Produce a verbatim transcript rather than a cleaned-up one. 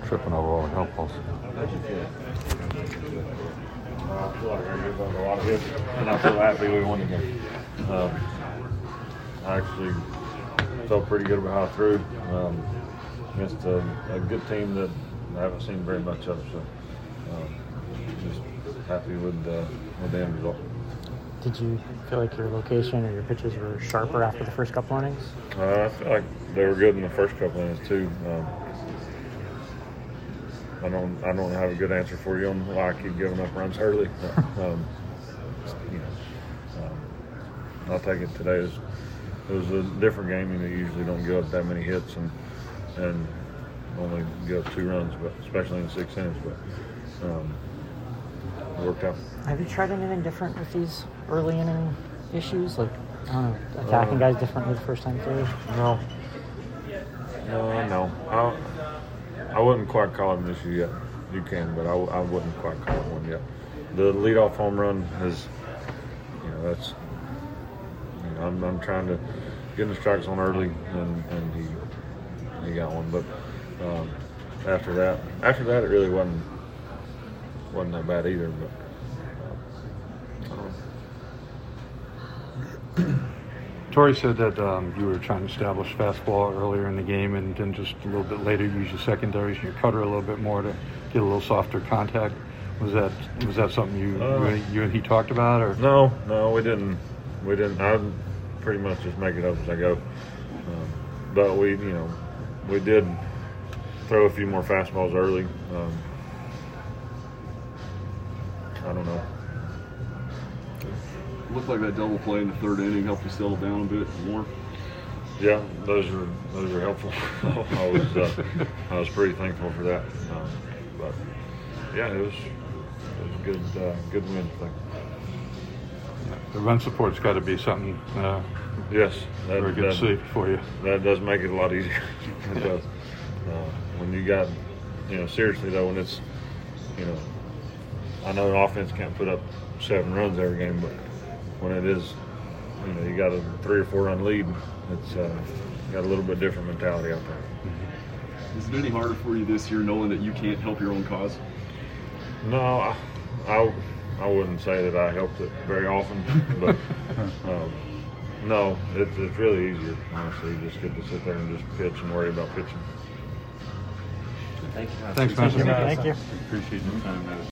tripping over all the golf balls. Uh, I feel like I gave up a lot of hits, and I feel happy we won the game. Um, I actually felt pretty good about how I threw. Um, against a, a good team that I haven't seen very much of, so um, just happy with, uh, with the end result. Did you feel like your location or your pitches were sharper after the first couple innings? Uh, I feel like they were good in the first couple innings too. Um, I don't, I don't have a good answer for you on why I keep giving up runs early. um, you know, um, I'll take it today. It was, it was a different game. You know, you usually don't give up that many hits and and only give up two runs, but especially in six innings. But um, it worked out. Have you tried anything different with these early inning issues, like I don't know, attacking uh, guys differently the first time through? No, no, no. I, I wouldn't quite call it an issue yet. You can, but I, I wouldn't quite call it one yet. The leadoff home run is, you know, that's. You know, I'm, I'm trying to get in the strike zone early, and, and he he got one. But um, after that, after that, it really wasn't wasn't that bad either. But. Torrey said that um, you were trying to establish fastball earlier in the game, and then just a little bit later use your secondaries, your cutter a little bit more to get a little softer contact. Was that was that something you uh, you, you and he talked about, or no? No, we didn't. We didn't. I pretty much just make it up as I go. Um, but we, you know, we did throw a few more fastballs early. Um, I don't know. Looked like that double play in the third inning helped you settle down a bit more. Yeah, those were those were helpful. I was uh, I was pretty thankful for that. Um, but yeah, it was it was a good uh, good win thing. The run support's got to be something uh, yes, that, very good that, sleep for you. That does make it a lot easier. It does. Uh, when you got, you know, seriously though, when it's, you know, I know an offense can't put up seven runs every game, but when it is, you know, you got a three or four run lead, it's uh, got a little bit different mentality out there. Mm-hmm. Is it any harder for you this year knowing that you can't help your own cause? No, I, I, I wouldn't say that I helped it very often, but um, no, it, it's really easier, honestly. You just get to sit there and just pitch and worry about pitching. Thank you. Thanks, man. Thank you. Appreciate your time, guys.